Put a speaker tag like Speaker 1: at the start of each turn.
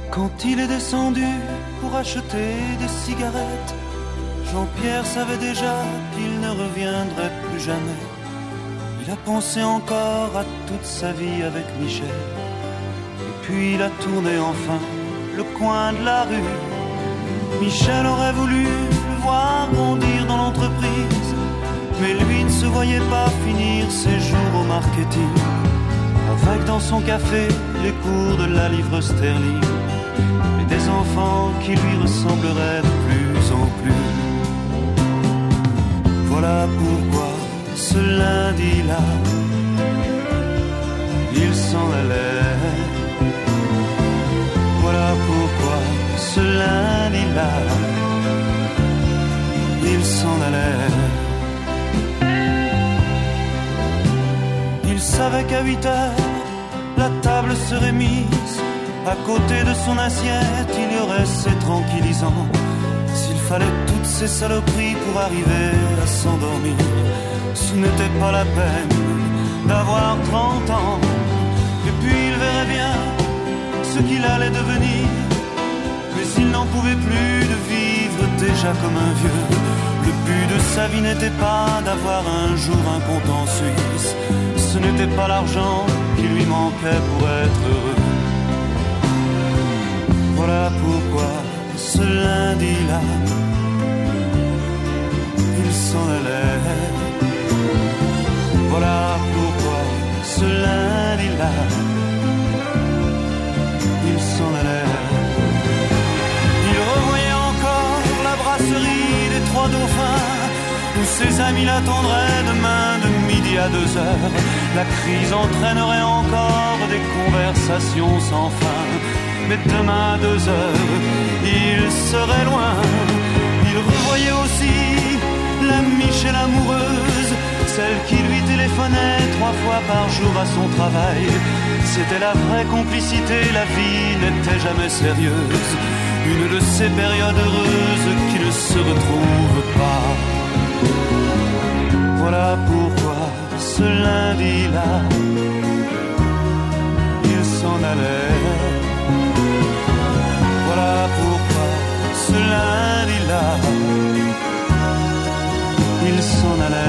Speaker 1: Quand il est descendu pour acheter des cigarettes, Jean-Pierre savait déjà qu'il ne reviendrait plus jamais. Il a pensé encore à toute sa vie avec Michel. Et puis il a tourné enfin le coin de la rue. Michel aurait voulu le voir grandir dans l'entreprise, mais lui ne se voyait pas finir ses jours au marketing, avec dans son café les cours de la livre sterling et des enfants qui lui ressembleraient de plus en plus. Voilà pourquoi ce lundi-là, il s'en allait. Voilà pourquoi ce lundi-là, il s'en allait. Il savait qu'à 8 heures, la table serait mise. À côté de son assiette, il y aurait ses tranquillisants. S'il fallait toutes ces saloperies pour arriver à s'endormir, ce n'était pas la peine d'avoir 30 ans. Et puis il verrait bien ce qu'il allait devenir, mais il n'en pouvait plus de vivre déjà comme un vieux. Le but de sa vie n'était pas d'avoir un jour un compte en Suisse, ce n'était pas l'argent qui lui manquait pour être heureux. Voilà pourquoi ce lundi-là, il s'en allait. Voilà pourquoi ce lundi-là, il s'en allait. Il revoyait encore la brasserie des Trois Dauphins, où ses amis l'attendraient demain de midi à 2 heures. La crise entraînerait encore des conversations sans fin, mais demain à 2 heures, il serait loin. Il revoyait aussi la Michel amoureuse, celle qui lui téléphonait 3 fois par jour à son travail. C'était la vraie complicité, la vie n'était jamais sérieuse, une de ces périodes heureuses qui ne se retrouvent pas. Voilà pourquoi ce lundi-là, il s'en allait. Voilà pourquoi ce lundi-là, il s'en allait.